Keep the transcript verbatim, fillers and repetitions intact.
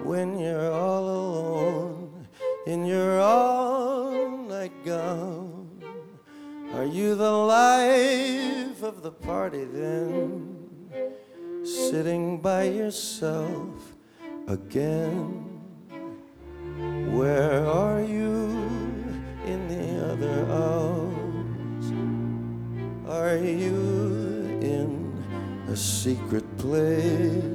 when you're all alone in your all-night gown? Are you the life of the party then, sitting by yourself again? Where are you in the other hours? Are you in a secret place